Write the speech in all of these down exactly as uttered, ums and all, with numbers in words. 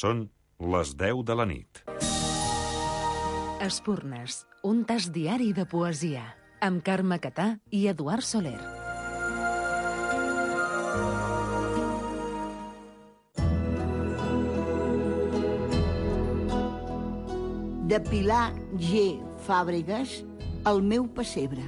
Són les deu de la nit. Espurnes, un tas diari de poesia, amb Carme Catà i Eduard Soler. De Pilar G. Fàbregas, El meu pessebre.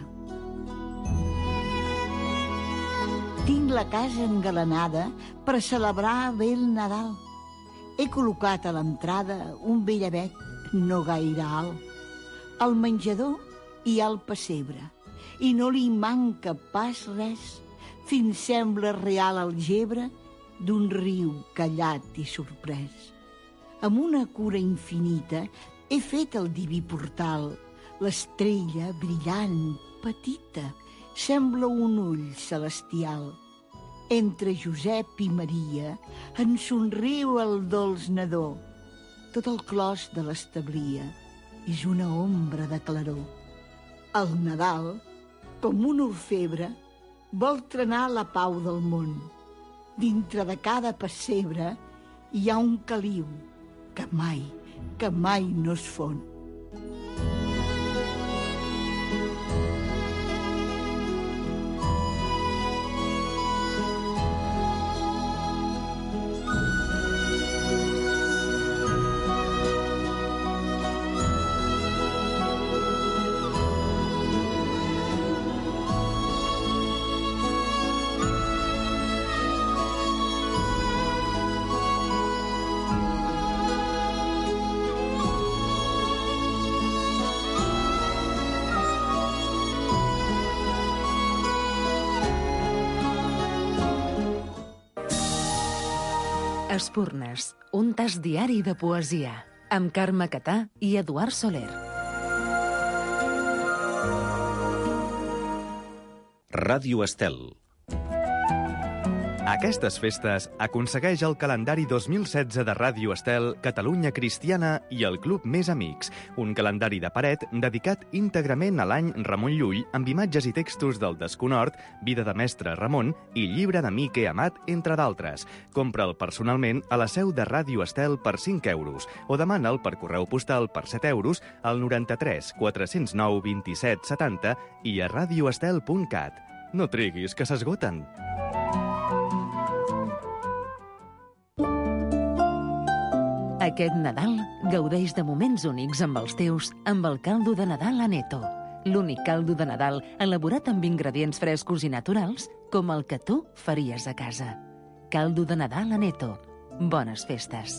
Tinc la casa engalanada per celebrar bé el Nadal. He col·locat a l'entrada un vell avet no gaire alt. Al menjador hi ha el pessebre i no li manca pas res. Fins sembla real el gebre d'un riu callat i sorprès. Amb una cura infinita he fet el diví portal. L'estrella, brillant, petita, sembla un ull celestial. Entre Josep i Maria en somriu el dolç nadó. Tot el clos de l'establia és una ombra de claror. El Nadal, com un orfebre, vol trenar la pau del món. Dintre de cada pessebre hi ha un caliu que mai, que mai no es fon. Espurnes, un tas diari de poesia, amb Carme Catà i Eduard Soler. Ràdio Estel. Aquestes festes aconsegueix el calendari dos mil setze de Ràdio Estel, Catalunya Cristiana i el Club Més Amics, un calendari de paret dedicat íntegrament a l'any Ramon Llull, amb imatges i textos del Desconhort, Vida de mestre Ramon i Llibre d'amic he amat, entre d'altres. Compra'l personalment a la seu de Ràdio Estel per cinc euros o demana'l per correu postal per set euros al noranta-tres quatre-cents nou vint-i-set setanta i a radioestel punt cat. No triguis, que s'esgoten. Aquest Nadal gaudeix de moments únics amb els teus amb el caldo de Nadal Aneto. L'únic caldo de Nadal elaborat amb ingredients frescos i naturals com el que tu faries a casa. Caldo de Nadal Aneto. Bones festes.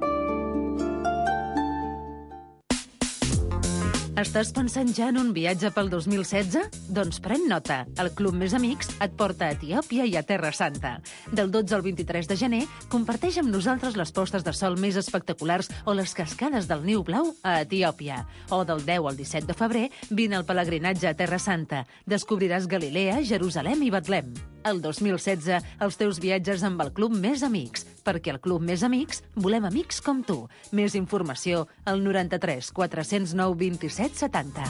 Estàs pensant ja en un viatge pel dos mil setze? Doncs pren nota. El Club Més Amics et porta a Etiòpia i a Terra Santa. Del dotze al vint-i-tres de gener, comparteix amb nosaltres les postes de sol més espectaculars o les cascades del Niu Blau a Etiòpia. O del deu al disset de febrer, vine al pelegrinatge a Terra Santa. Descobriràs Galilea, Jerusalem i Betlem. El dos mil setze, els teus viatges amb el Club Més Amics. Perquè al Club Més Amics volem amics com tu. Més informació al noranta-tres quatre-cents nou vint-i-set setanta.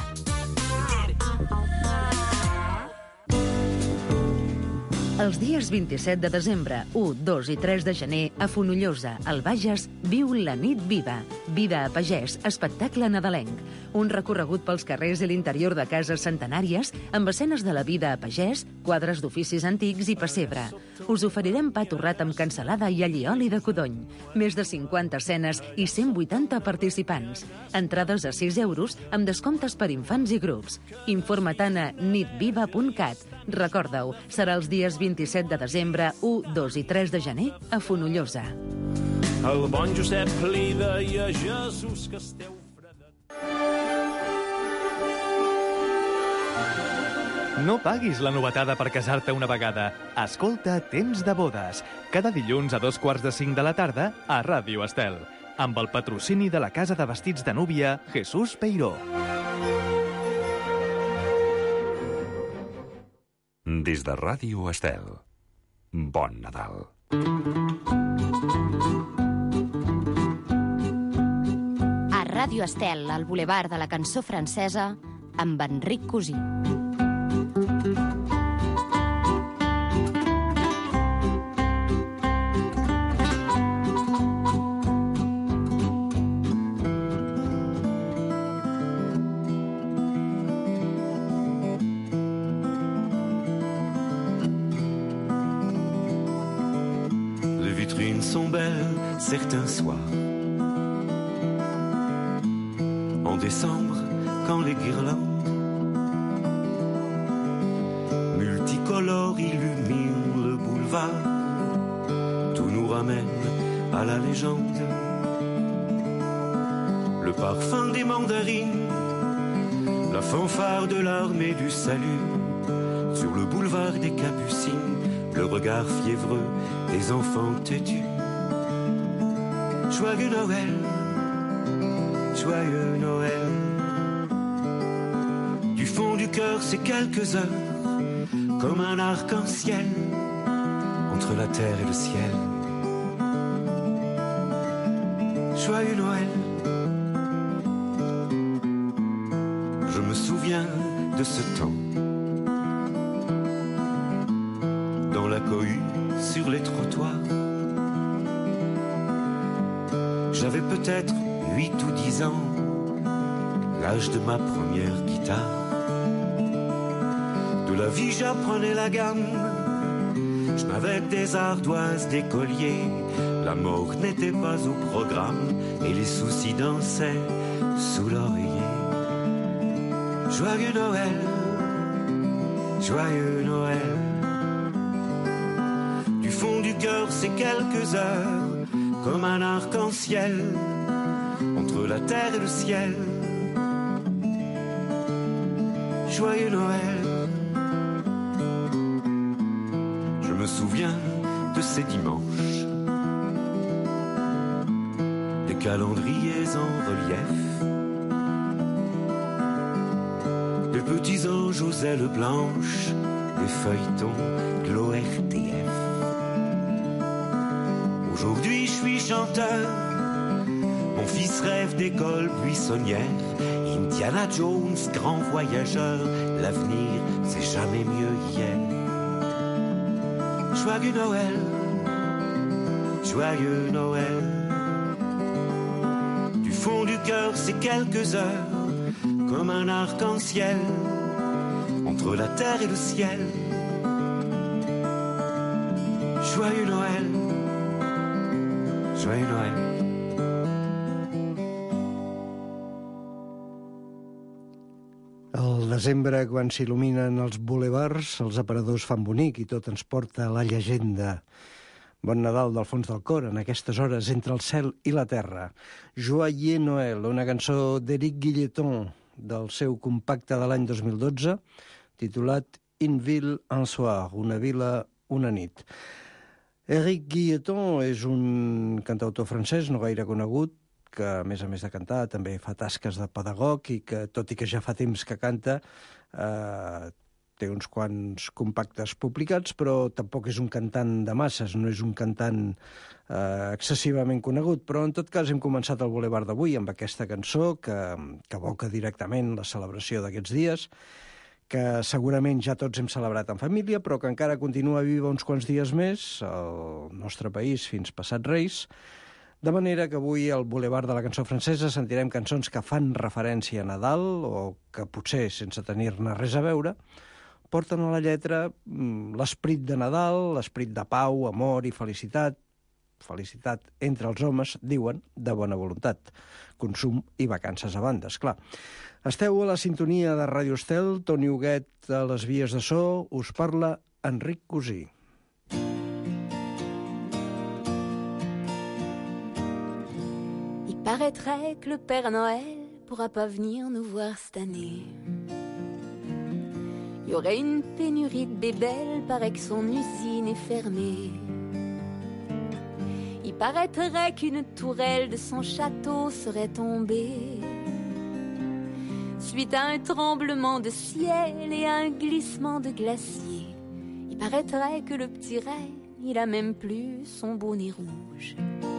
Els dies vint-i-set de desembre, u, dos i tres de gener, a Fonollosa, al Bages, viu la Nit Viva. Vida a pagès, espectacle nadalenc. Un recorregut pels carrers i l'interior de cases centenàries amb escenes de la vida a pagès, quadres d'oficis antics i pessebre. Us oferirem pa torrat amb cansalada i allioli de codony. Més de cinquanta escenes i cent vuitanta participants. Entrades a sis euros amb descomptes per infants i grups. Informa't a nitviva punt cat. Recorda-ho, serà els dies vint-i-set de desembre, u, dos i tres de gener a Fonollosa. El bon Josep li deia a Jesús que esteu fredat. No paguis la novetada per casar-te una vegada. Escolta Temps de bodes, cada dilluns a dos quarts de cinc de la tarda a Ràdio Estel, amb el patrocini de la casa de vestits de núvia Jesús Peiró. Des de Ràdio Estel, bon Nadal. A Ràdio Estel, al Boulevard de la Cançó Francesa, amb Enric Cosí. vitrines sont belles certains soirs. En décembre, quand les guirlandes multicolores illuminent le boulevard, tout nous ramène à la légende. Le parfum des mandarines, la fanfare de l'armée du salut, sur le boulevard des Capucines, le regard fiévreux des enfants têtus. Joyeux Noël, joyeux Noël. Du fond du cœur, c'est quelques heures, comme un arc-en-ciel, entre la terre et le ciel. Joyeux Noël. Je me souviens de ce temps, dans la cohue, sur les trottoirs. J'avais peut-être huit ou dix ans, l'âge de ma première guitare. De la vie j'apprenais la gamme, je n'avais que des ardoises d'écolier. La mort n'était pas au programme et les soucis dansaient sous l'oreiller. Joyeux Noël, joyeux Noël. Du fond du cœur, c'est quelques heures, comme un arc-en-ciel, entre la terre et le ciel. Joyeux Noël. Je me souviens de ces dimanches, des calendriers en relief, des petits anges aux ailes blanches, des feuilletons de l'O R T F. Aujourd'hui je suis chanteur, mon fils rêve d'école buissonnière. Indiana Jones, grand voyageur, l'avenir c'est jamais mieux hier. Joyeux Noël, joyeux Noël. Du fond du cœur c'est quelques heures, comme un arc-en-ciel, entre la terre et le ciel. Joyeux Noël, joyeux Noël. Al desembre, quan s'il·luminen els boulevards, els aparadors fan bonic i tot ens porta a la llegenda. Bon Nadal del fons del cor, en aquestes hores entre el cel i la terra. Joyeux Noël, una cançó d'Éric Guilleton, del seu compacte de l'any dos mil dotze, titulat Une ville, un soir, una vila, una nit. Éric Guilleton és un cantautor francès no gaire conegut, que a més a més de cantar també fa tasques de pedagog i que, tot i que ja fa temps que canta, eh, té uns quants compactes publicats, però tampoc és un cantant de masses, no és un cantant eh, excessivament conegut. Però en tot cas hem començat el Boulevard d'avui amb aquesta cançó que, que evoca directament la celebració d'aquests dies, que segurament ja tots hem celebrat en família, però que encara continua viva uns quants dies més al nostre país fins passat Reis. De manera que avui al Boulevard de la cançó francesa sentirem cançons que fan referència a Nadal o que potser, sense tenir-ne res a veure, porten a la lletra l'esperit de Nadal, l'esperit de pau, amor i felicitat, felicitat entre els homes, diuen, de bona voluntat, consum i vacances a banda, esclar. Esteu a la sintonia de Ràdio Estel, Toni Huguet a les vies de so, us parla Enric Cosí. Paraîtrait que le Père Noël pourra pas venir nous voir cette année. Il y aurait une pénurie de bébelles, paraît que son usine est fermée. Il paraîtrait qu'une tourelle de son château serait tombée suite à un tremblement de ciel et à un glissement de glacier. Il paraîtrait que le petit renne, il a même plus son bonnet rouge.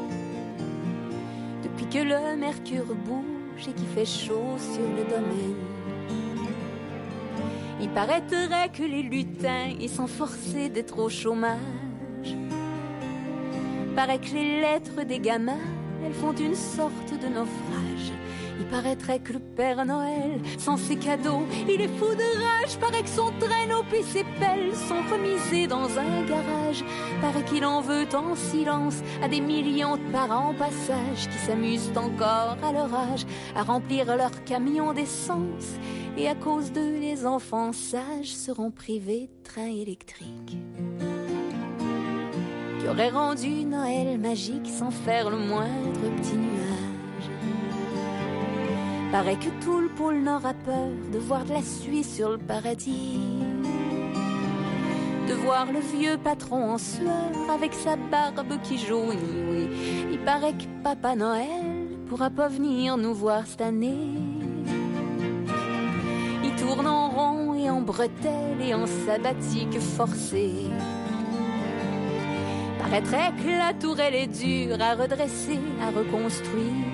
Depuis que le mercure bouge et qu'il fait chaud sur le domaine, il paraîtrait que les lutins ils sont forcés d'être au chômage. Paraît que les lettres des gamins elles font une sorte de naufrage. Il paraîtrait que le Père Noël, sans ses cadeaux, il est fou de rage. Paraît que son traîneau puis ses pelles sont remisés dans un garage. Paraît qu'il en veut en silence à des millions de parents passage qui s'amusent encore à leur âge à remplir leur camion d'essence. Et à cause d'eux, les enfants sages seront privés de train électrique qui aurait rendu Noël magique sans faire le moindre petit nuage. Paraît que tout le pôle Nord a peur de voir de la suie sur le paradis, de voir le vieux patron en sueur avec sa barbe qui jaunit. Oui, il paraît que Papa Noël pourra pas venir nous voir cette année. Il tourne en rond et en bretelles et en sabbatique forcée. Paraîtrait que la tourelle est dure à redresser, à reconstruire.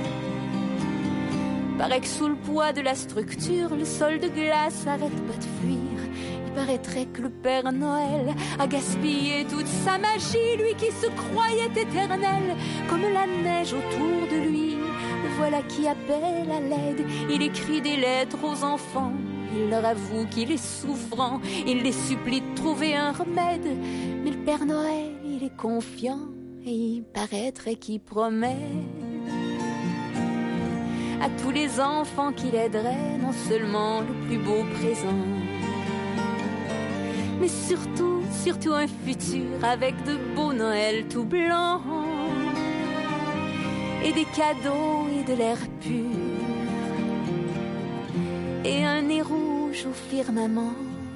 Paraît que sous le poids de la structure, le sol de glace arrête pas de fuir. Il paraîtrait que le Père Noël a gaspillé toute sa magie, lui qui se croyait éternel, comme la neige autour de lui. Le voilà qui appelle à l'aide, il écrit des lettres aux enfants. Il leur avoue qu'il est souffrant, il les supplie de trouver un remède. Mais le Père Noël, il est confiant et il paraîtrait qu'il promet à tous les enfants qu'il aiderait non seulement le plus beau présent, mais surtout, surtout un futur avec de beaux Noëls tout blancs et des cadeaux et de l'air pur et un nez rouge au firmament.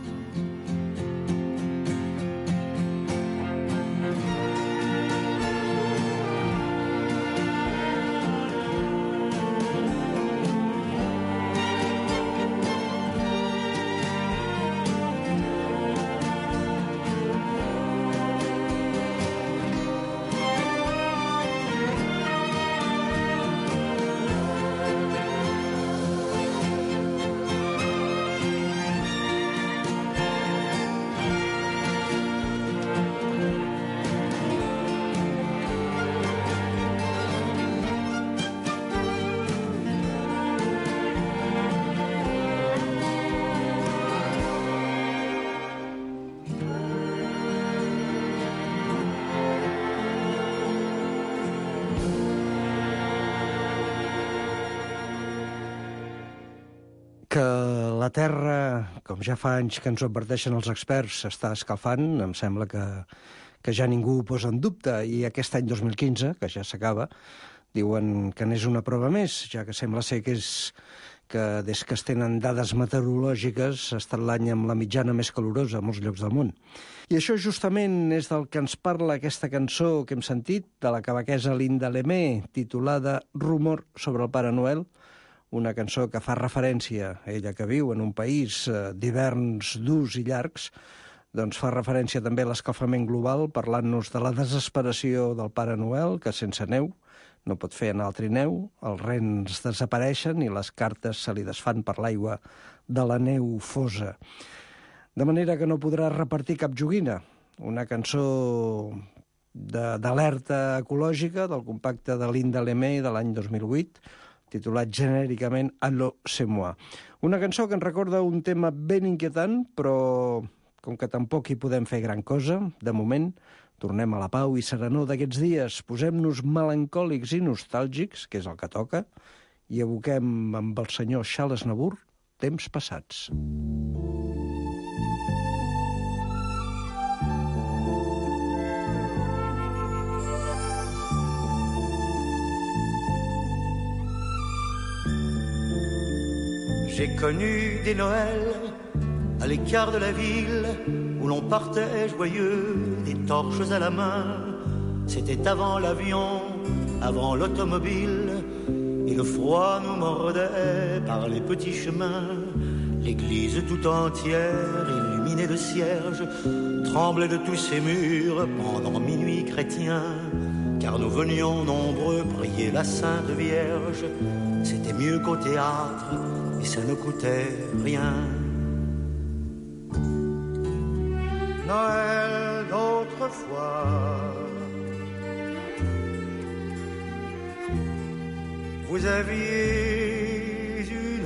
Que la Terra, com ja fa anys que ens ho adverteixen els experts, s'està escalfant, em sembla que, que ja ningú ho posa en dubte, i aquest any dos mil quinze, que ja s'acaba, diuen que n'és una prova més, ja que sembla ser que és que des que es tenen dades meteorològiques ha estat l'any amb la mitjana més calorosa a molts llocs del món. I això justament és del que ens parla aquesta cançó que hem sentit, de la quebequesa Linda Lemay, titulada Rumor sobre el Pare Noel, una cançó que fa referència, ella que viu en un país d'hiverns durs i llargs, doncs fa referència també a l'escalfament global, parlant-nos de la desesperació del Pare Noel, que sense neu no pot fer anar al trineu, els rens desapareixen i les cartes se li desfan per l'aigua de la neu fosa. De manera que no podrà repartir cap joguina. Una cançó d'alerta ecològica del compacte de Linda Lemay de l'any dos mil vuit, titulat genèricament Allô, c'est moi. Una cançó que ens recorda un tema ben inquietant, però com que tampoc hi podem fer gran cosa, de moment, tornem a la pau i serenor d'aquests dies, posem-nos melancòlics i nostàlgics, que és el que toca, i evoquem amb el senyor Charles Aznavour temps passats. J'ai connu des Noëls à l'écart de la ville où l'on partait joyeux, des torches à la main. C'était avant l'avion, avant l'automobile, et le froid nous mordait par les petits chemins. L'église tout entière, illuminée de cierges, tremblait de tous ses murs pendant minuit chrétien, car nous venions nombreux prier la Sainte Vierge. C'était mieux qu'au théâtre, et ça ne coûtait rien. Noël d'autrefois, vous aviez une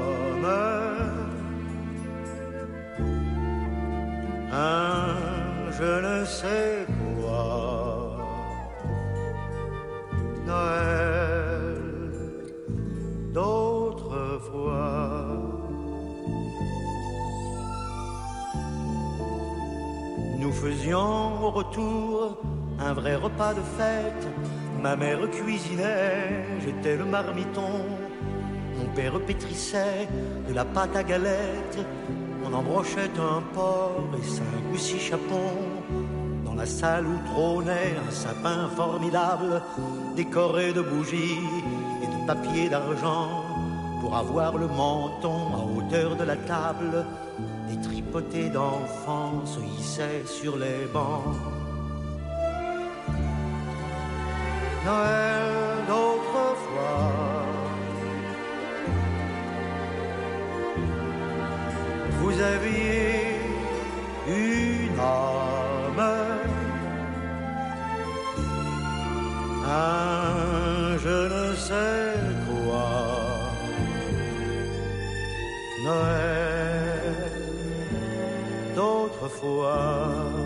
âme, un je ne sais quoi. Noël d'autrefois. Nous faisions au retour un vrai repas de fête. Ma mère cuisinait, j'étais le marmiton. Mon père pétrissait de la pâte à galette. On embrochait un porc et cinq ou six chapons. Dans la salle où trônait un sapin formidable, décoré de bougies et de papier d'argent, pour avoir le menton à hauteur de la table. Des tripotés d'enfants se hissaient sur les bancs. Noël d'autrefois. Vous aviez une âme, un je ne sais quoi. Noël d'autrefois.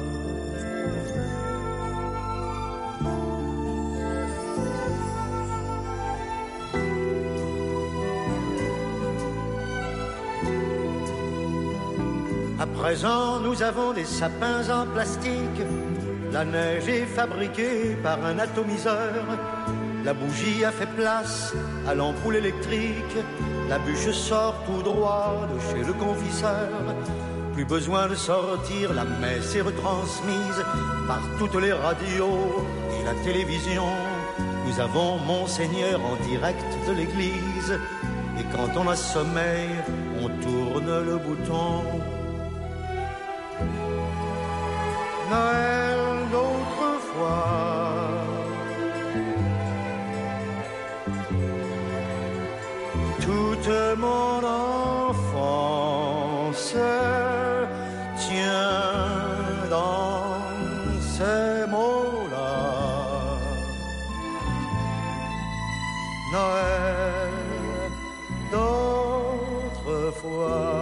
À présent, nous avons des sapins en plastique. La neige est fabriquée par un atomiseur. La bougie a fait place à l'ampoule électrique. La bûche sort tout droit de chez le confiseur. Plus besoin de sortir, la messe est retransmise par toutes les radios et la télévision. Nous avons Monseigneur en direct de l'église. Et quand on a sommeil, on tourne le bouton. Noël d'autrefois. Toute mon enfance tient dans ces mots-là. Noël d'autrefois.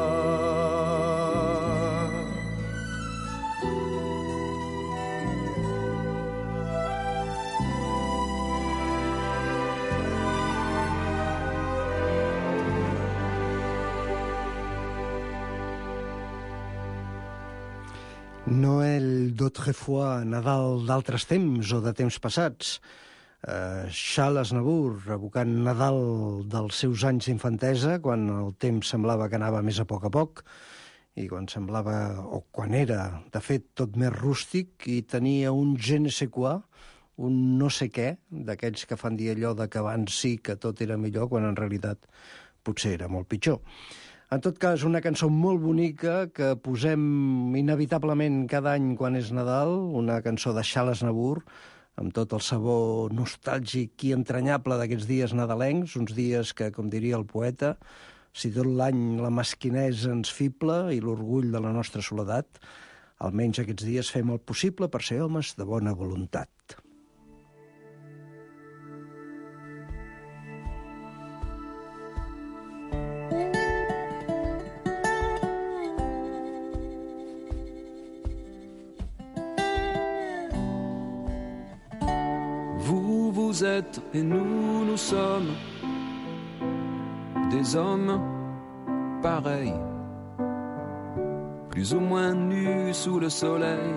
Noël d'autrefois, Nadal d'altres temps o de temps passats. Uh, Charles Aznavour, evocant Nadal dels seus anys d'infantesa, quan el temps semblava que anava més a poc a poc, i quan semblava, o quan era, de fet, tot més rústic, i tenia un je ne sais quoi, un no sé què, d'aquells que fan dir allò de que abans sí que tot era millor, quan en realitat potser era molt pitjor. En tot cas, una cançó molt bonica que posem inevitablement cada any quan és Nadal, una cançó de Charles Aznavour, amb tot el sabor nostàlgic i entranyable d'aquests dies nadalencs, uns dies que, com diria el poeta, si tot l'any la mesquinesa ens fibla i l'orgull de la nostra soledat, almenys aquests dies fem el possible per ser homes de bona voluntat. Vous êtes et nous, nous sommes des hommes pareils, plus ou moins nus sous le soleil,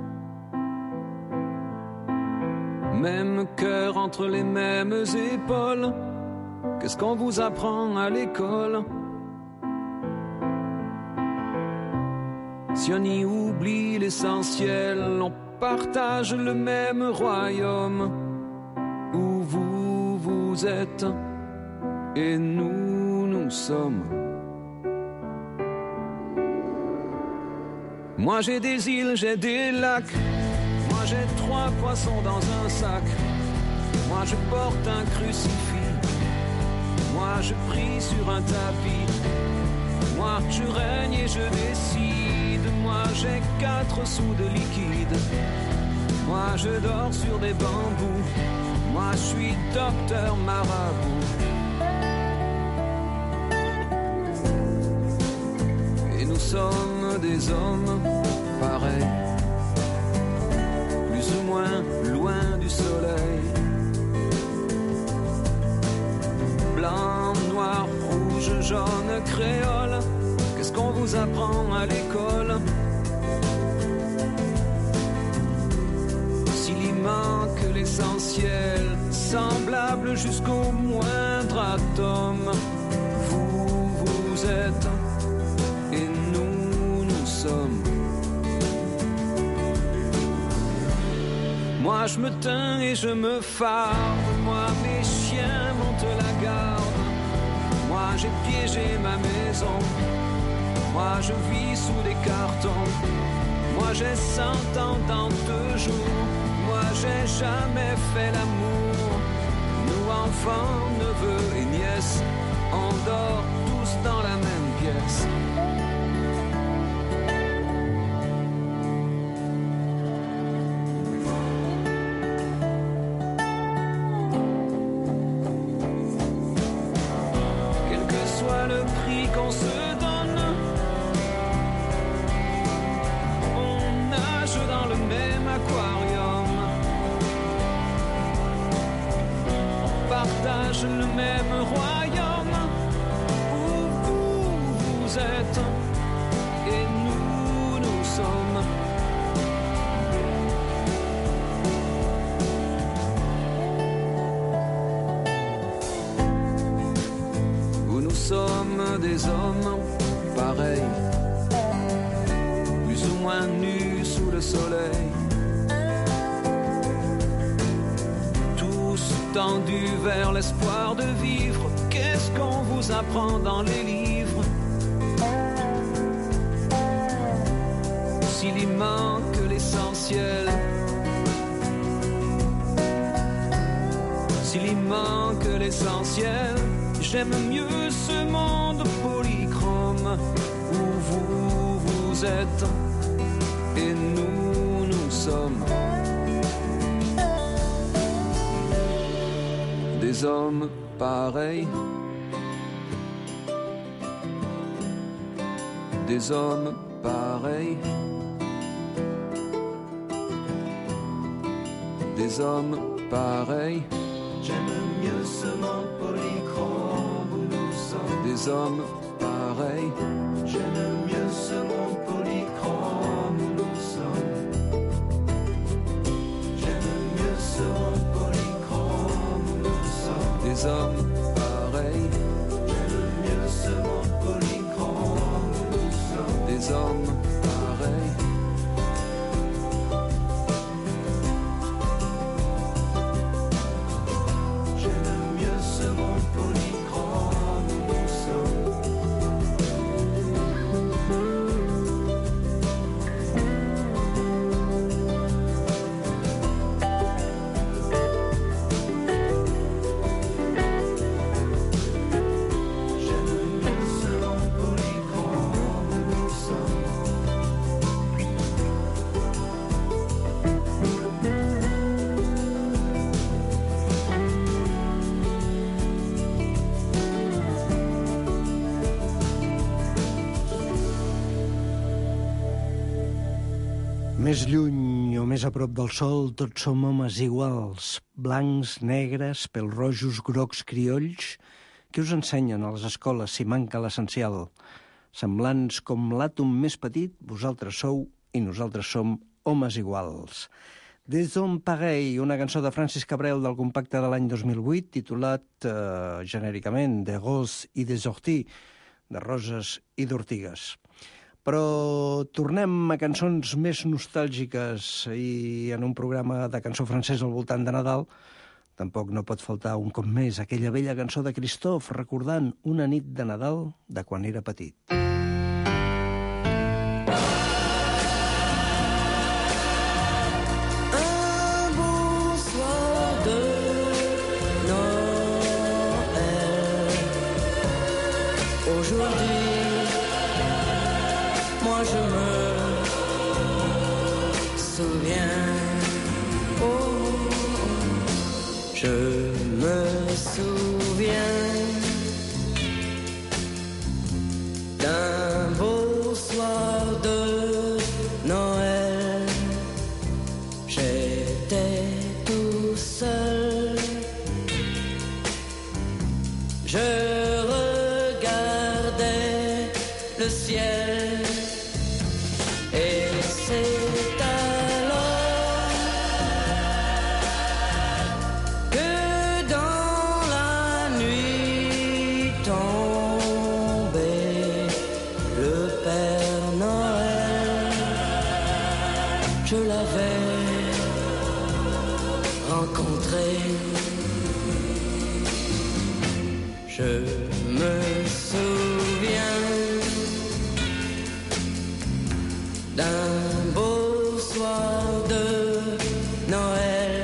même cœur entre les mêmes épaules. Qu'est-ce qu'on vous apprend à l'école? Si on y oublie l'essentiel, on partage le même royaume. Où vous, vous êtes et nous, nous sommes. Moi j'ai des îles, j'ai des lacs. Moi j'ai trois poissons dans un sac. Moi je porte un crucifix. Moi je prie sur un tapis. Moi je règne et je décide. Moi j'ai quatre sous de liquide. Moi je dors sur des bambous. Moi je suis docteur marabout. Et nous sommes des hommes pareils, l'essentiel, semblable jusqu'au moindre atome. Vous, vous êtes, et nous, nous sommes. Moi je me teins et je me farde, moi mes chiens montent la garde. Moi j'ai piégé ma maison, moi je vis sous des cartons. Moi j'ai cent ans dans deux jours, moi j'ai jamais fait l'amour. Nous enfants, neveux et nièces, on dort tous dans la même pièce. Quel que soit le prix qu'on se donne, on nage dans le même aquarium. On partage le même royaume où vous, vous êtes et nous, nous sommes. Où nous sommes des hommes pareils, plus ou moins nus sous le soleil, tous tendus vers l'espoir de vivre. Qu'est-ce qu'on vous apprend dans les livres? S'il y manque l'essentiel, s'il y manque l'essentiel, j'aime mieux ce monde polychrome où vous, vous êtes et nous, nous sommes. Des hommes pareils, des hommes pareils, des hommes pareils. J'aime mieux ce monde polychrome où nous sommes. Des hommes pareils. J'aime mieux ce monde polychrome où nous sommes. J'aime mieux ce monde polychrome où nous sommes. Des hommes pareils. J'aime mieux ce monde polychrome où nous sommes. Des hommes pareils. Més lluny o més a prop del sol, tots som homes iguals, blancs, negres, pèl-rojos, grocs, criolls, que us ensenyen a les escoles si manca l'essencial. Semblants com l'àtom més petit, vosaltres sou i nosaltres som homes iguals. Des hommes pareils, una cançó de Francis Cabrel del compacte de l'any dos mil vuit, titulat eh, genèricament De roses i des orties, de roses i d'ortigues. Però tornem a cançons més nostàlgiques i en un programa de cançó francesa al voltant de Nadal tampoc no pot faltar un cop més aquella vella cançó de Christophe recordant una nit de Nadal de quan era petit. rencontré. Je me souviens d'un beau soir de Noël.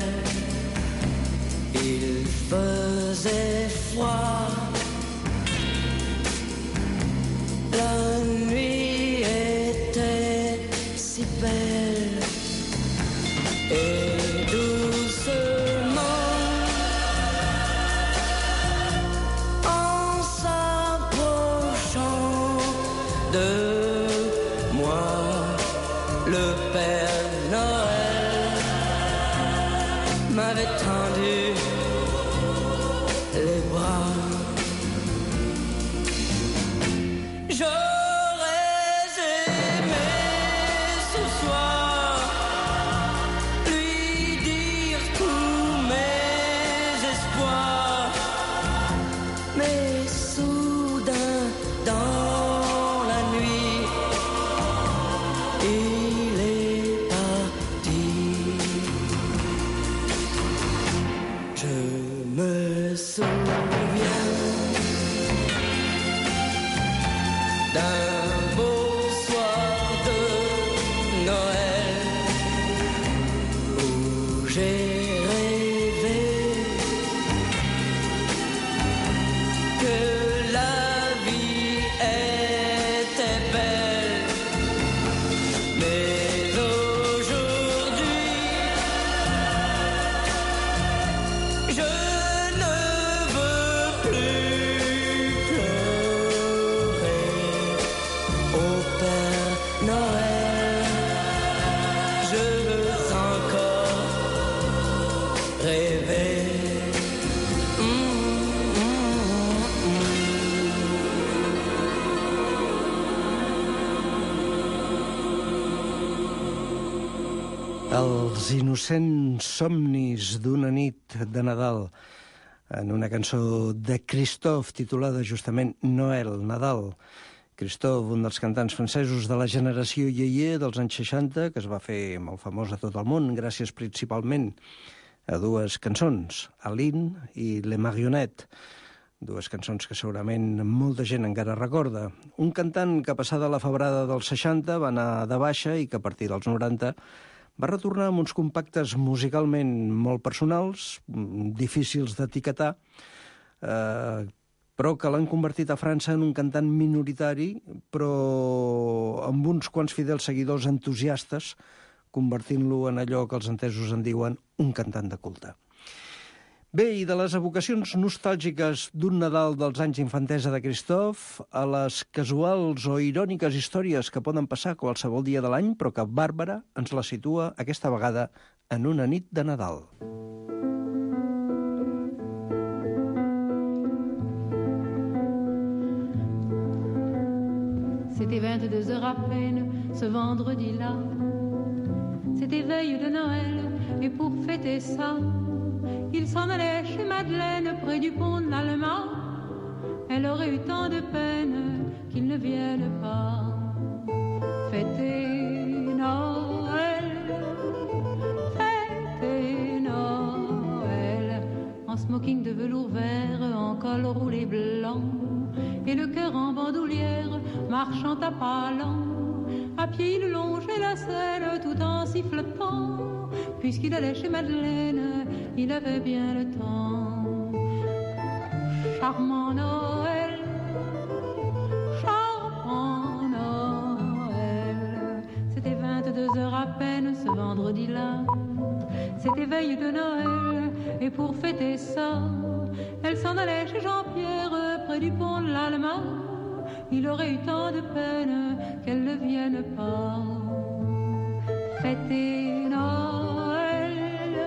Il faisait froid. La nuit était si belle et doucement en s'approchant de moi, le Père Noël m'avait tendu les bras. Els innocents somnis d'una nit de Nadal, en una cançó de Christophe titulada justament Noël, Nadal. Christophe, un dels cantants francesos de la generació Yeye dels anys seixanta, que es va fer molt famós a tot el món, gràcies principalment a dues cançons, Aline i Les Marionnettes, dues cançons que segurament molta gent encara recorda. Un cantant que passada la febrada dels seixanta va anar de baixa i que a partir dels noranta va retornar amb uns compactes musicalment molt personals, difícils d'etiquetar, eh, però que l'han convertit a França en un cantant minoritari, però amb uns quants fidels seguidors entusiastes, convertint-lo en allò que els entesos en diuen un cantant de culte. Bé, i de les evocacions nostàlgiques d'un Nadal dels anys infantesa de Christophe a les casuals o iròniques històries que poden passar qualsevol dia de l'any, però que Bàrbara ens la situa aquesta vegada en una nit de Nadal. C'était vingt-deux heures à peine ce vendredi-là. C'était veille de Noël et pour fêter ça, il s'en allait chez Madeleine près du pont de l'Allemand. Elle aurait eu tant de peine qu'il ne vienne pas fêter Noël, fêter Noël, en smoking de velours vert, en col roulé blanc, et le cœur en bandoulière, marchant à pas lents. À pied il longeait la Seine tout en sifflotant, puisqu'il allait chez Madeleine, il avait bien le temps. Charmant Noël, charmant Noël, c'était vingt-deux heures à peine ce vendredi-là. C'était veille de Noël, et pour fêter ça, elle s'en allait chez Jean-Pierre près du pont de l'Allemand. Il aurait eu tant de peine qu'elle ne vienne pas fêter Noël,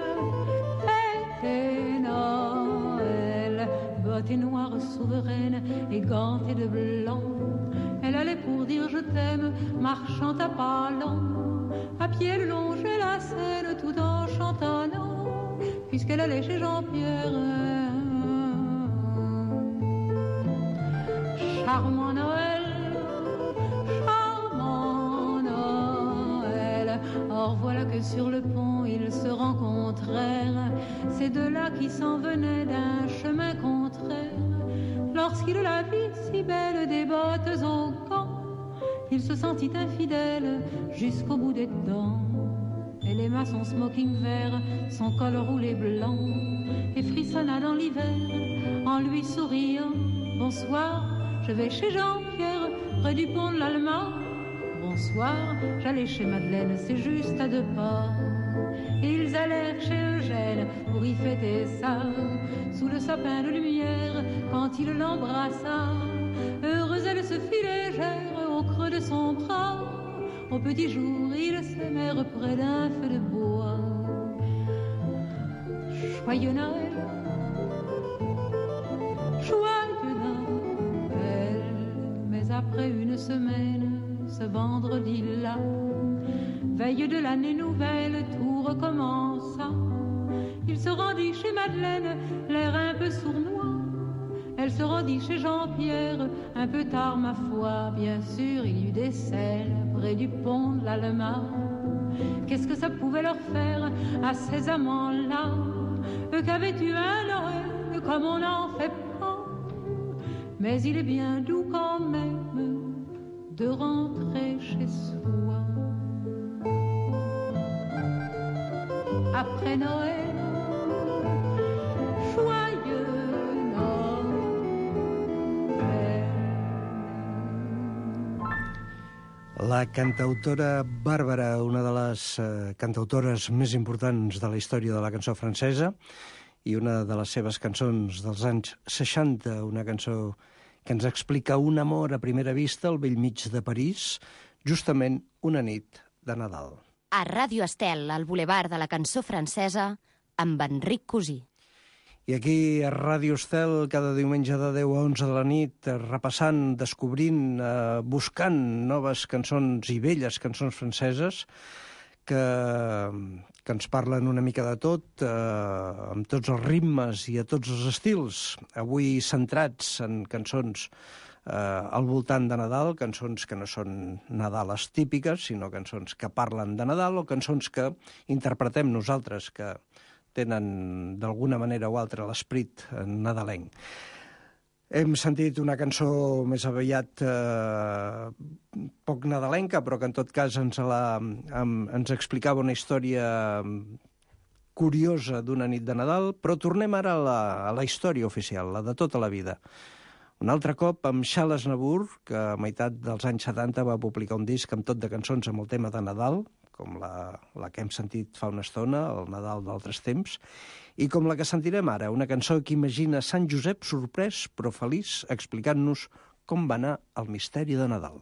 fêter Noël. Bottes noires souveraines et gantées de blanc, elle allait pour dire je t'aime, marchant à pas lents. À pied elle longeait la Seine tout en chantonnant, puisqu'elle allait chez Jean-Pierre. Charmant Noël, charmant Noël. Or voilà que sur le pont il se rencontrèrent, ces deux-là qui s'en venaient d'un chemin contraire. Lorsqu'il la vit si belle, des bottes au camp, il se sentit infidèle jusqu'au bout des dents. Elle aima son smoking vert, son col roulé blanc, et frissonna dans l'hiver en lui souriant. Bonsoir, je vais chez Jean-Pierre, près du pont de l'Allemand. Bonsoir, j'allais chez Madeleine, c'est juste à deux pas. Ils allèrent chez Eugène pour y fêter ça, sous le sapin de lumière, quand il l'embrassa. Heureuse, elle se fit légère au creux de son bras. Au petit jour, ils s'aimèrent près d'un feu de bois. Joyeux Noël, joyeux Noël. Mais après une semaine, ce vendredi-là, veille de l'année nouvelle, tout recommença. Il se rendit chez Madeleine, l'air un peu sournois. Elle se rendit chez Jean-Pierre, un peu tard ma foi. Bien sûr, il y eut des selles près du pont de l'Allemand. Qu'est-ce que ça pouvait leur faire à ces amants-là, eux qu'avaient eu un Noël comme on n'en fait pas. Mais il est bien doux quand même de rentrer chez soi. Après Noël, joyeux La cantautora Bàrbara, una de les eh, cantautores més importants de la història de la cançó francesa, i una de les seves cançons dels anys seixanta, una cançó que ens explica un amor a primera vista al bell mig de París, justament una nit de Nadal. A Ràdio Estel, al Boulevard de la Cançó Francesa, amb Enric Cosí. I aquí a Ràdio Estel, cada diumenge de deu a onze de la nit, repassant, descobrint, eh, buscant noves cançons i velles cançons franceses que, que ens parlen una mica de tot, eh, amb tots els ritmes i a tots els estils. Avui centrats en cançons eh, al voltant de Nadal, cançons que no són Nadales típiques, sinó cançons que parlen de Nadal o cançons que interpretem nosaltres, que tenen d'alguna manera o altra l'esperit nadalenc. Hem sentit una cançó més aviat eh, poc nadalenca, però que en tot cas ens, la, em, ens explicava una història curiosa d'una nit de Nadal, però tornem ara a la, a la història oficial, la de tota la vida. Un altre cop amb Charles Aznavour, que a meitat dels anys setanta va publicar un disc amb tot de cançons amb el tema de Nadal, com la, la que hem sentit fa una estona, el Nadal d'altres temps, i com la que sentirem ara, una cançó que imagina Sant Josep sorprès però feliç, explicant-nos com va anar el misteri de Nadal.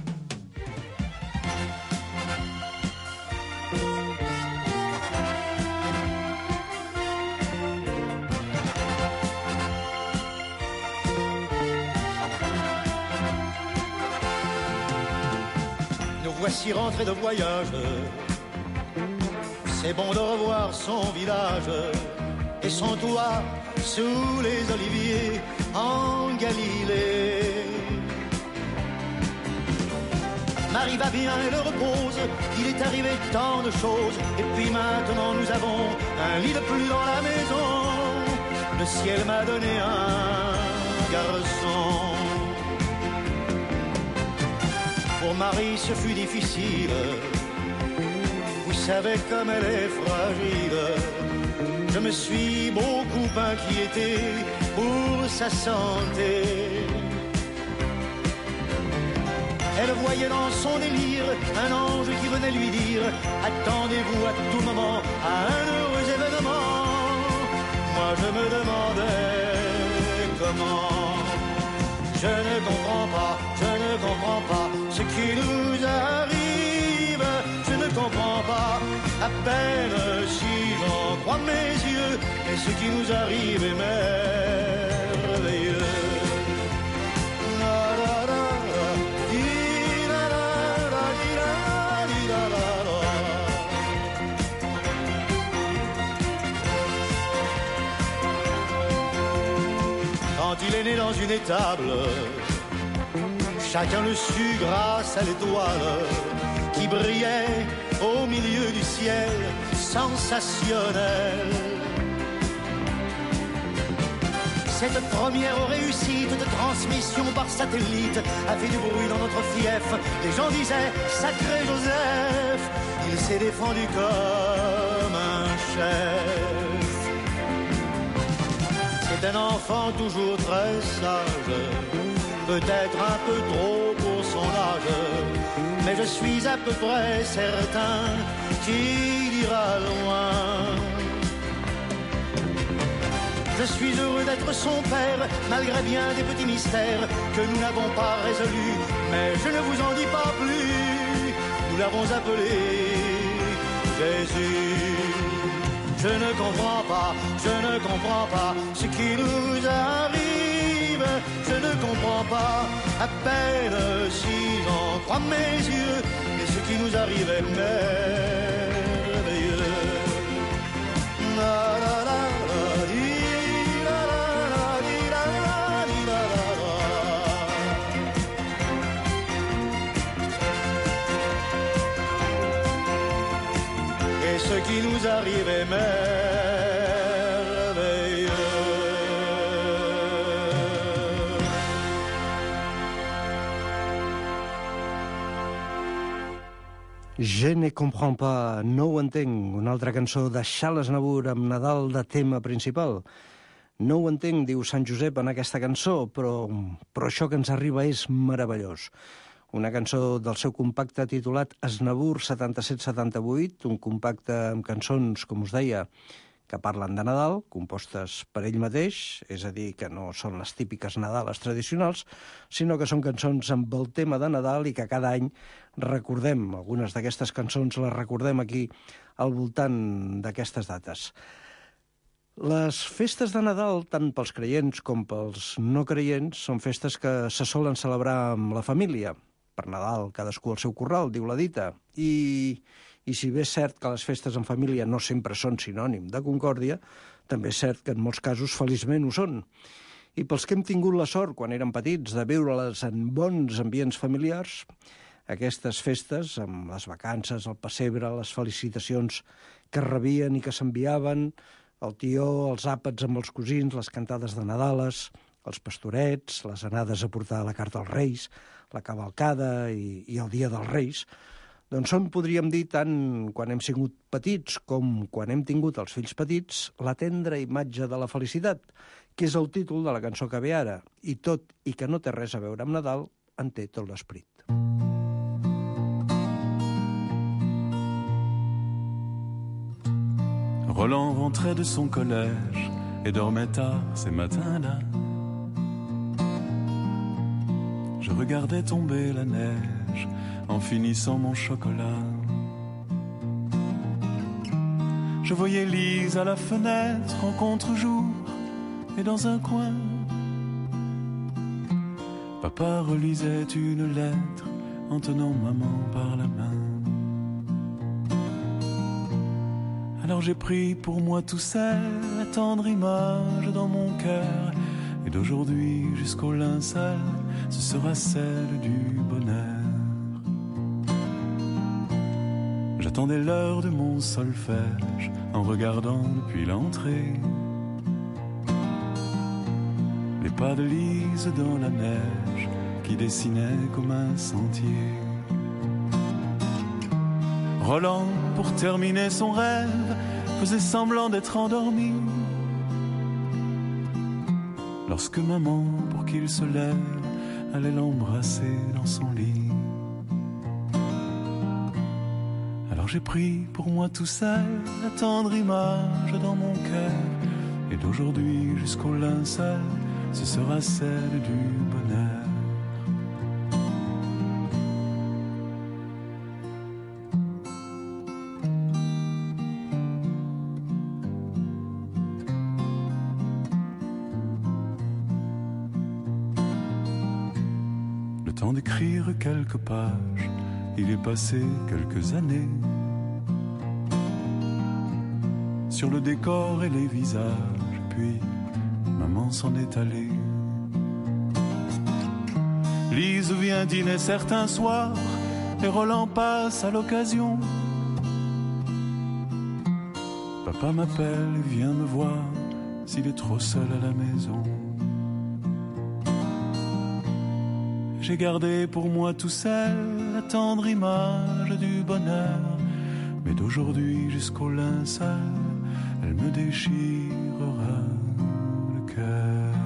Voici rentré de voyage, c'est bon de revoir son village et son toit sous les oliviers en Galilée. Marie va bien et le repose, il est arrivé tant de choses, et puis maintenant nous avons un lit de plus dans la maison. Le ciel m'a donné un garçon. Pour Marie ce fut difficile, vous savez comme elle est fragile. Je me suis beaucoup inquiété pour sa santé. Elle voyait dans son délire un ange qui venait lui dire: attendez-vous à tout moment à un heureux événement. Moi je me demandais comment. Je ne comprends pas, je ne comprends pas ce qui nous arrive. Je ne comprends pas, à peine si j'en crois mes yeux. Et ce qui nous arrive est merveilleux. Quand il est né dans une étable, chacun le sut grâce à l'étoile. qui brillait au milieu du ciel sensationnel. Cette première réussite de transmission par satellite a fait du bruit dans notre fief. Les gens disaient « Sacré Joseph !» Il s'est défendu comme un chef. C'est un enfant toujours très sage, peut-être un peu trop pour son âge, mais je suis à peu près certain qu'il ira loin. Je suis heureux d'être son père, malgré bien des petits mystères que nous n'avons pas résolus, mais je ne vous en dis pas plus, nous l'avons appelé Jésus. Je ne comprends pas, je ne comprends pas ce qui nous arrive, je ne comprends pas, à peine si j'en crois mes yeux, et ce qui nous arrive est merveilleux. La, la, la, la, di, la, la, la, di, la, la, di, la, la, la. Et ce qui nous arrive est merveilleux. Je ne comprends pas, no ho entenc, una altra cançó de Charles Aznavour amb Nadal de tema principal. No ho entenc, diu Sant Josep en aquesta cançó, però, però això que ens arriba és meravellós. Una cançó del seu compacte titulat Aznavour setanta-set setanta-vuit, un compacte amb cançons, com us deia, que parlen de Nadal, compostes per ell mateix, és a dir, que no són les típiques Nadales tradicionals, sinó que són cançons amb el tema de Nadal i que cada any recordem. Algunes d'aquestes cançons les recordem aquí al voltant d'aquestes dates. Les festes de Nadal, tant pels creients com pels no creients, són festes que se solen celebrar amb la família. Per Nadal, cadascú al seu corral, diu la dita. I, i si bé és cert que les festes en família no sempre són sinònim de concòrdia, també és cert que en molts casos feliçment ho són. I pels que hem tingut la sort, quan érem petits, de viure-les en bons ambients familiars, aquestes festes, amb les vacances, el pessebre, les felicitacions que rebien i que s'enviaven, el tió, els àpats amb els cosins, les cantades de Nadales, els pastorets, les anades a portar la carta als Reis, la cavalcada i, i el dia dels Reis, doncs són, podríem dir, tant quan hem sigut petits com quan hem tingut els fills petits, la tendra imatge de la felicitat, que és el títol de la cançó que ve ara, i tot i que no té res a veure amb Nadal, en té tot l'esperit. Roland rentrait de son collège et dormait tard ces matins-là. Je regardais tomber la neige en finissant mon chocolat. Je voyais Lise à la fenêtre en contre-jour et dans un coin, papa relisait une lettre en tenant maman par la main. Alors j'ai pris pour moi tout seul la tendre image dans mon cœur, et d'aujourd'hui jusqu'au linceul, ce sera celle du bonheur. J'attendais l'heure de mon solfège en regardant depuis l'entrée les pas de Lise dans la neige qui dessinaient comme un sentier. Roland, pour terminer son rêve, faisait semblant d'être endormi. Lorsque maman, pour qu'il se lève, allait l'embrasser dans son lit. Alors j'ai pris pour moi tout seul la tendre image dans mon cœur, et d'aujourd'hui jusqu'au linceul, ce sera celle du bonheur. D'écrire quelques pages, il est passé quelques années. Sur le décor et les visages, puis maman s'en est allée. Lise vient dîner certains soirs, et Roland passe à l'occasion. Papa m'appelle et vient me voir s'il est trop seul à la maison. J'ai gardé pour moi tout seul la tendre image du bonheur, mais d'aujourd'hui jusqu'au linceul, elle me déchirera le cœur.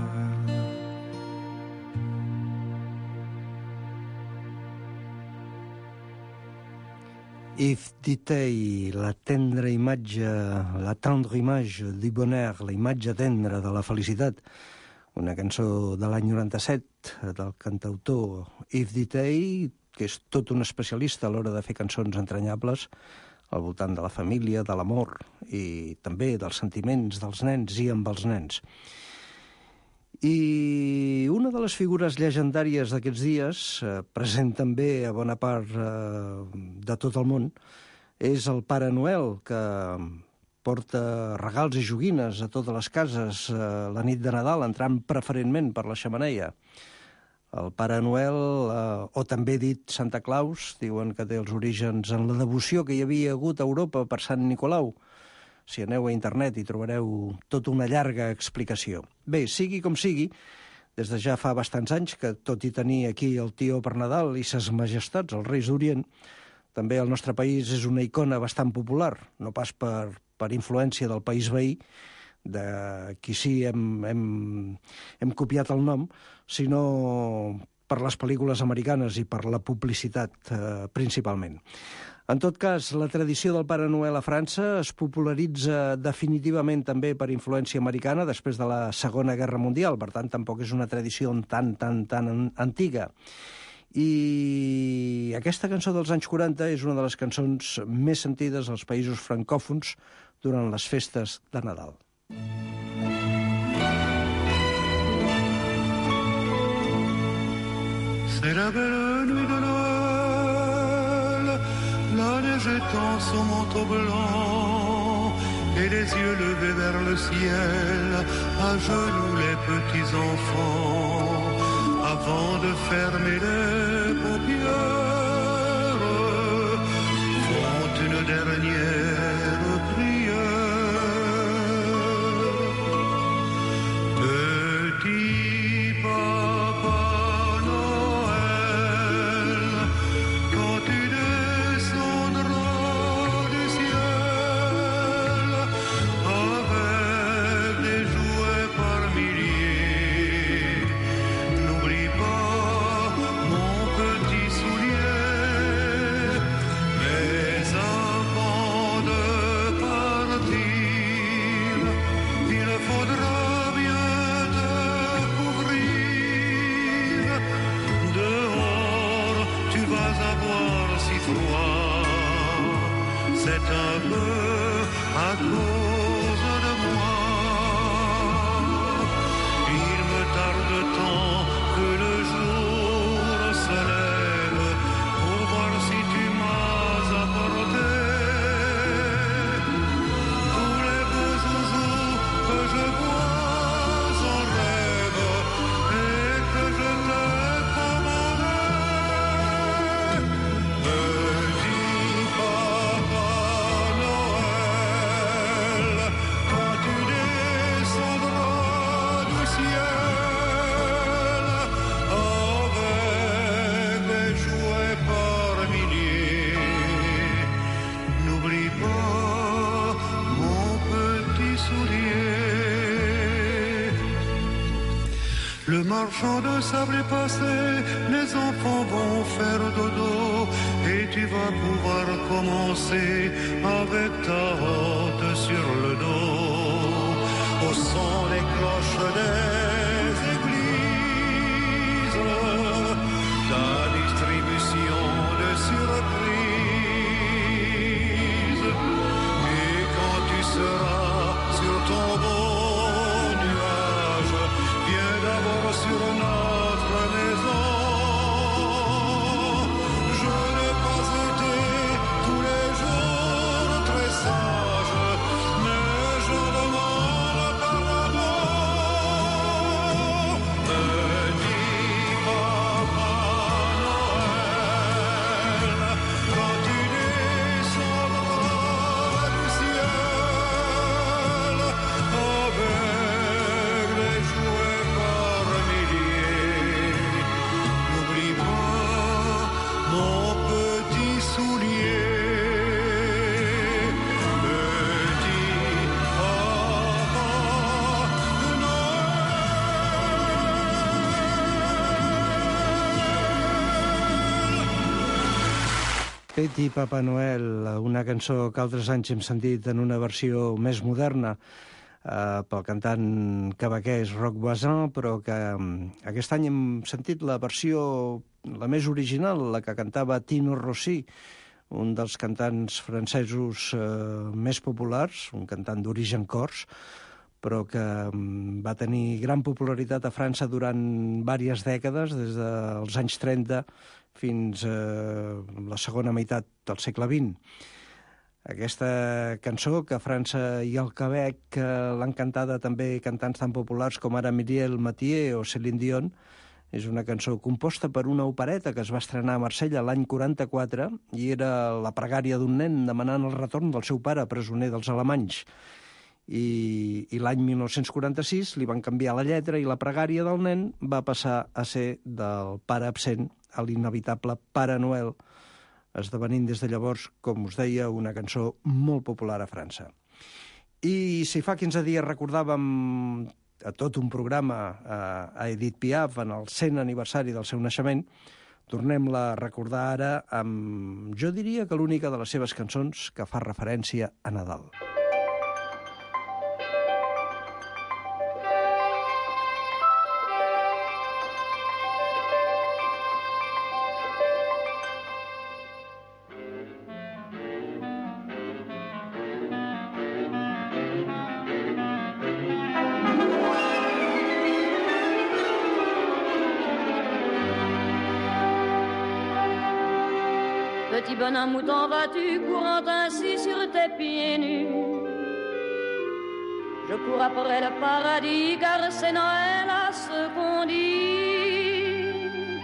Yves Ditey, la tendra imatge, la tendre image du bonheur, la imatge tendra de la felicitat. Una cançó de l'any noranta-set del cantautor Yves Ditey, que és tot un especialista a l'hora de fer cançons entranyables al voltant de la família, de l'amor i també dels sentiments dels nens i amb els nens. I una de les figures llegendàries d'aquests dies, eh, present també a bona part eh, de tot el món, és el Pare Noel, que porta regals i joguines a totes les cases eh, la nit de Nadal, entrant preferentment per la xemeneia. El Pare Noel, eh, o també dit Santa Claus, diuen que té els orígens en la devoció que hi havia hagut a Europa per Sant Nicolau. Si aneu a internet hi trobareu tota una llarga explicació. Bé, sigui com sigui, des de ja fa bastants anys que, tot i tenir aquí el tió per Nadal i ses majestats, els Reis d'Orient, també el nostre país és una icona bastant popular, no pas per, per influència del país veí, de qui sí hem, hem, hem copiat el nom, sinó per les pel·lícules americanes i per la publicitat eh, principalment. En tot cas, la tradició del Pare Noel a França es popularitza definitivament també per influència americana després de la Segona Guerra Mundial, per tant, tampoc és una tradició tan, tan, tan antiga. I aquesta cançó dels anys quaranta és una de les cançons més sentides als països francòfons durant les festes de Nadal. C'est la belle nuit de Noël, la neige étend son manteau blanc et les yeux levés vers le ciel, à genoux les petits enfants, avant de fermer les paupières, font une dernière prière. Petit papa Noël, quand tu descendras du ciel avec des jouets par milliers, n'oublie pas mon petit soulier. Mais avant de partir, il faudra bien te couvrir. Dehors, tu vas avoir si froid. C'est un peu à cause de moi. Il me tarde tant que le jour se lève pour voir si tu m'as apporté tous les beaux joujoux que je vois en rêve et que je t'ai commandé. Petit papa Noël, quand tu descendras du ciel avec des jouets par milliers, n'oublie pas mon petit soulier. Le marchand de sable est passé, les enfants vont faire dodo et tu vas pouvoir commencer avec ta hôte sur le dos. Au son des cloches des églises, ta distribution de surprises. Et quand tu seras sur ton beau nuage, viens d'abord sur notre maison. Je n'ai pas été tous les jours très sage, mais je demande pardon. Petit Papa Noel, una cançó que altres anys hem sentit en una versió més moderna eh, pel cantant quebequès Roch Voisin, però que um, aquest any hem sentit la versió la més original, la que cantava Tino Rossi, un dels cantants francesos eh, més populars, un cantant d'origen cors, però que um, va tenir gran popularitat a França durant diverses dècades, des dels anys trenta fins a la segona meitat del segle vint. Aquesta cançó, que a França i al Quebec l'han cantada també cantants tan populars com ara Muriel Mathieu o Céline Dion, és una cançó composta per una opereta que es va estrenar a Marsella l'any quaranta-quatre i era la pregària d'un nen demanant el retorn del seu pare, presoner dels alemanys. I, i l'any dinou quaranta-sis li van canviar la lletra i la pregària del nen va passar a ser del pare absent a l'inevitable Pare Noel, esdevenint des de llavors, com us deia, una cançó molt popular a França. I si fa quinze dies recordàvem a tot un programa a Edith Piaf en el cent aniversari del seu naixement, tornem-la a recordar ara amb, jo diria que l'única de les seves cançons que fa referència a Nadal. Petit bonhomme, où t'en vas-tu, courant ainsi sur tes pieds nus? Je cours après le paradis, car c'est Noël à ce qu'on dit.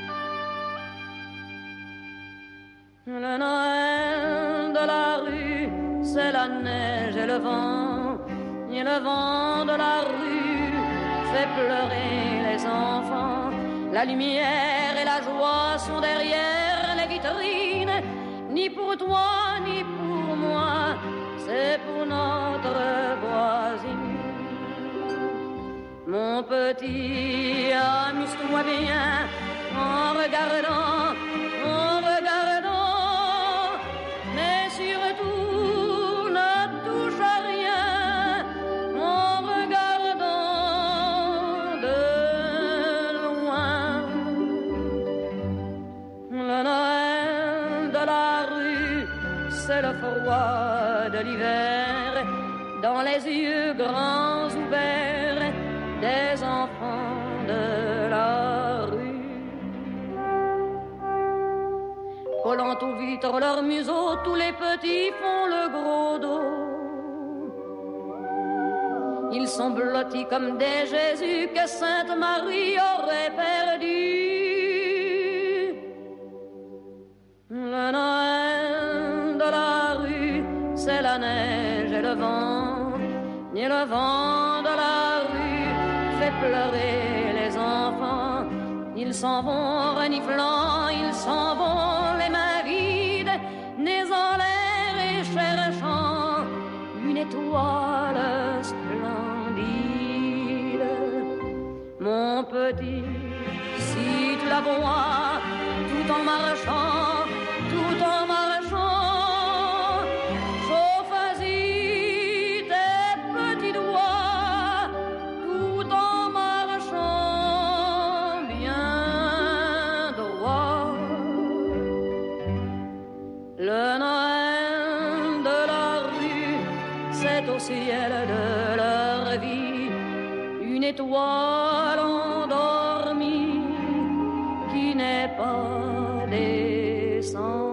Le Noël de la rue, c'est la neige et le vent. Et le vent de la rue fait pleurer les enfants. La lumière et la joie sont derrière les vitrines. Ni pour toi, ni pour moi, c'est pour notre voisine. Mon petit, amuse-toi bien en regardant, en regardant, mais surtout ne touche à rien en regardant de loin. Le Noël de la rue, c'est le froid de l'hiver, dans les yeux grands ouverts des enfants de la rue. Collant aux vitres leur museau, tous les petits font le gros dos. Ils sont blottis comme des Jésus que Sainte Marie aurait perdu. Le Noël de la rue, c'est la neige et le vent. Et le vent de la rue fait pleurer les enfants. Ils s'en vont reniflant, ils s'en vont les mains vides, nez en l'air et cherchant une étoile splendide. Mon petit, si tu la vois tout en marchant, tout en marchant, chauffe-y tes petits doigts, tout en marchant bien droit. Le Noël de la rue, c'est au ciel de leur vie une étoile endormie qui n'est pas descendue.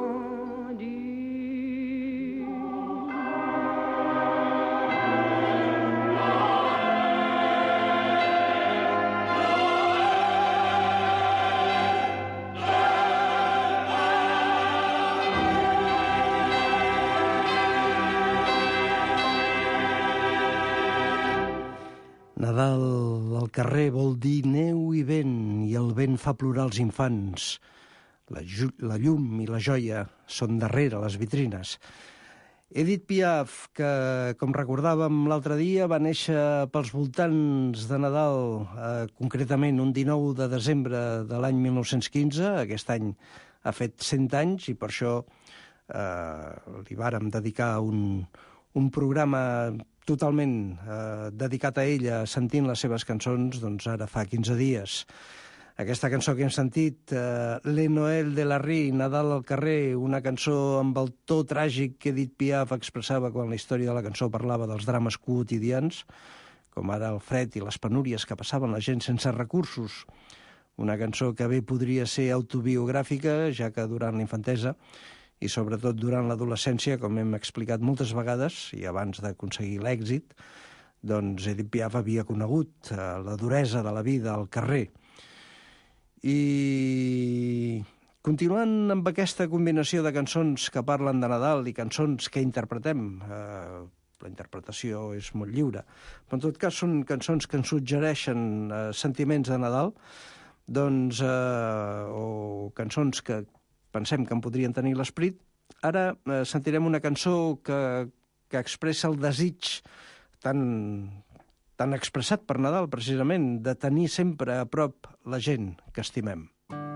Nadal al carrer vol dir neu i vent, i el vent fa plorar els infants. La, la llum i la joia són darrere les vitrines. Edith Piaf, que, com recordàvem l'altre dia, va néixer pels voltants de Nadal, eh, concretament un dinou de desembre de l'any mil nou-cents quinze. Aquest any ha fet cent anys, i per això eh, li vàrem dedicar un, un programa totalment eh, dedicat a ella, sentint les seves cançons, doncs ara fa quinze dies. Aquesta cançó que hem sentit, eh, Le Noël de la Rue, Nadal al carrer, una cançó amb el to tràgic que Edith Piaf expressava quan la història de la cançó parlava dels drames quotidians, com ara el fred i les penúries que passaven la gent sense recursos. Una cançó que bé podria ser autobiogràfica, ja que durant la infantesa i sobretot durant l'adolescència, com hem explicat moltes vegades, i abans d'aconseguir l'èxit, doncs Edith Piaf havia conegut eh, la duresa de la vida al carrer. I continuant amb aquesta combinació de cançons que parlen de Nadal i cançons que interpretem, eh, la interpretació és molt lliure, però en tot cas són cançons que ens suggereixen eh, sentiments de Nadal, doncs, eh, o cançons que pensem que en podrien tenir l'esperit. Ara eh, sentirem una cançó que, que expressa el desig tan... tan expressat per Nadal, precisament, de tenir sempre a prop la gent que estimem.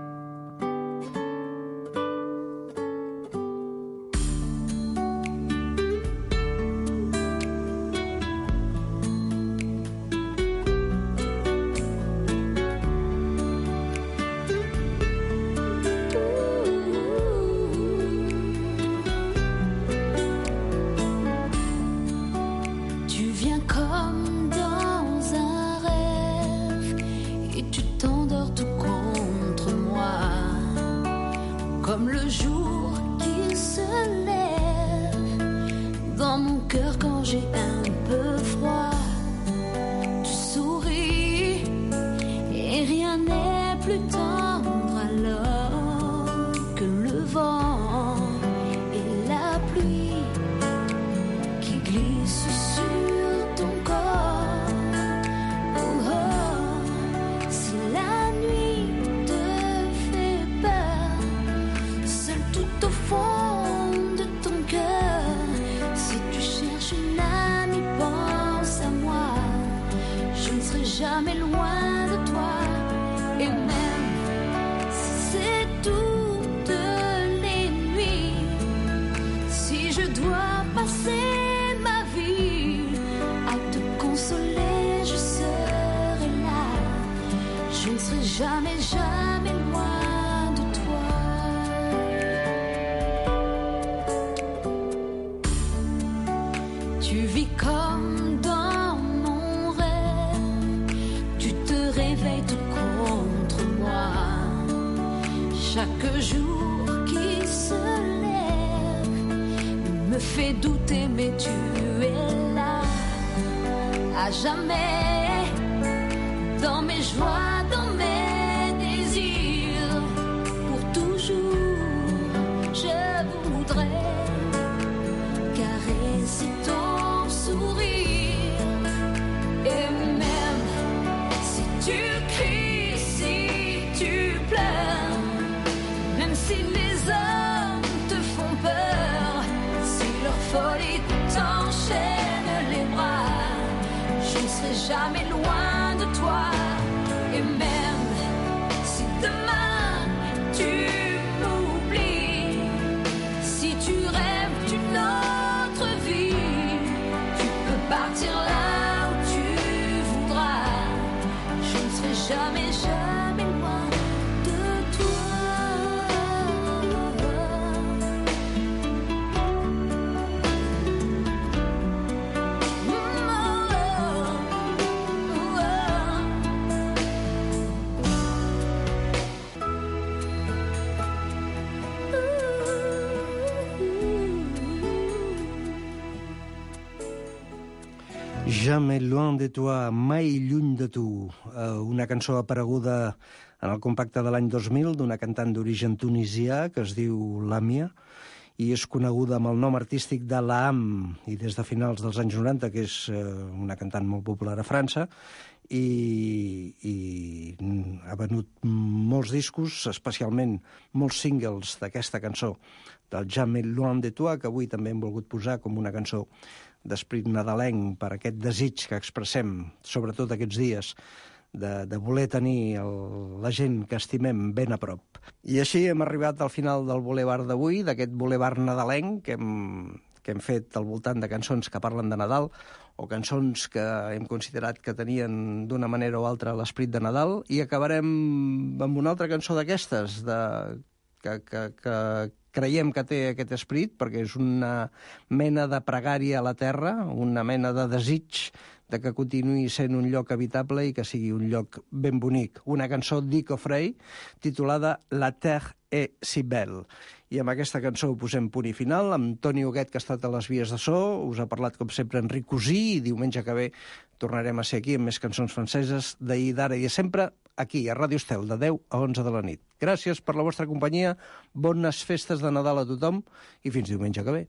Jamais loin de toi, et même si demain tu m'oublies, si tu rêves d'une autre vie, tu peux partir là où tu voudras, je ne serai jamais, jamais loin de toi. Jamais loin de toi, mai lluny de tu, una cançó apareguda en el compacte de l'any dos mil d'una cantant d'origen tunisià que es diu Lamia i és coneguda amb el nom artístic de Laam, i des de finals dels anys noranta, que és una cantant molt popular a França, i, i ha venut molts discos, especialment molts singles d'aquesta cançó, del Jamais loin de toi, que avui també hem volgut posar com una cançó d'esperit nadalenc per aquest desig que expressem, sobretot aquests dies, de, de voler tenir el, la gent que estimem ben a prop. I així hem arribat al final del Boulevard d'avui, d'aquest Boulevard nadalenc que hem, que hem fet al voltant de cançons que parlen de Nadal, o cançons que hem considerat que tenien d'una manera o altra l'esperit de Nadal, i acabarem amb una altra cançó d'aquestes, de, que, que, que creiem que té aquest esperit, perquè és una mena de pregària a la terra, una mena de desig de que continuï sent un lloc habitable i que sigui un lloc ben bonic. Una cançó d'Ico Frey titulada La Terre est si belle. I amb aquesta cançó ho posem punt i final, amb Toni Huguet, que ha estat a les vies de so, us ha parlat com sempre Enric Cosí, i diumenge que ve tornarem a ser aquí amb més cançons franceses d'ahir, d'ara i de sempre, aquí a Ràdio Estel, de deu a onze de la nit. Gràcies per la vostra companyia, bones festes de Nadal a tothom i fins diumenge que ve.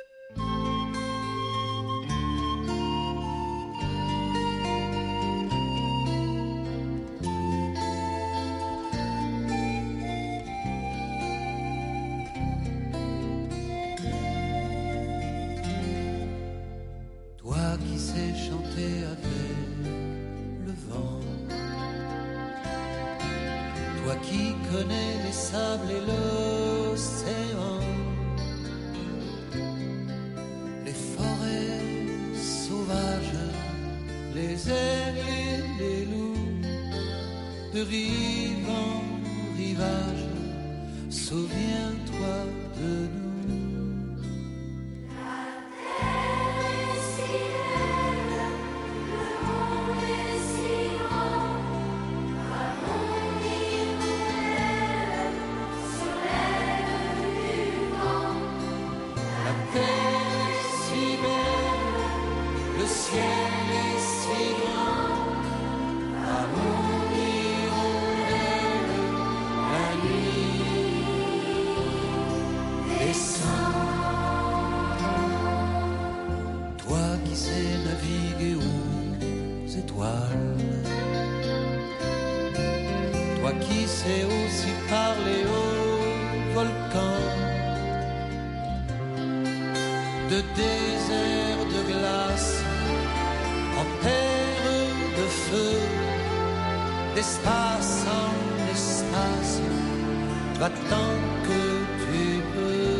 Toi qui sais chanter avec le vent, toi qui connais les sables et l'océan, les forêts sauvages, les aigles et les loups, de rive en rivage, souviens-toi de nous. Toi qui sais aussi parler aux volcans, de désert de glace, en terre de feu, d'espace en espace, toi tant que tu peux.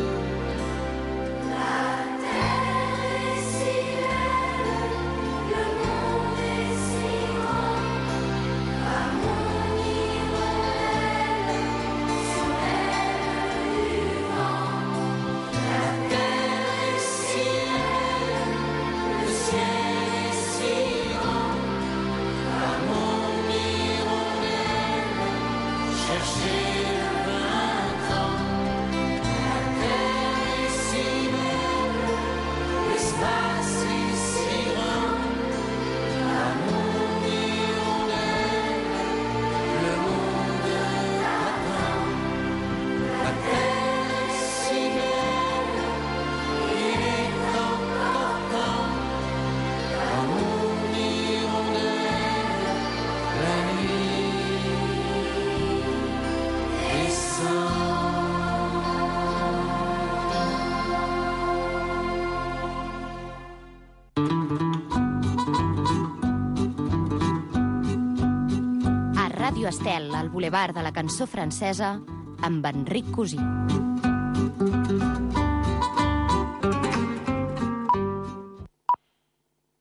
Ràdio Estel, al Boulevard de la Cançó Francesa, amb Enric Cosí.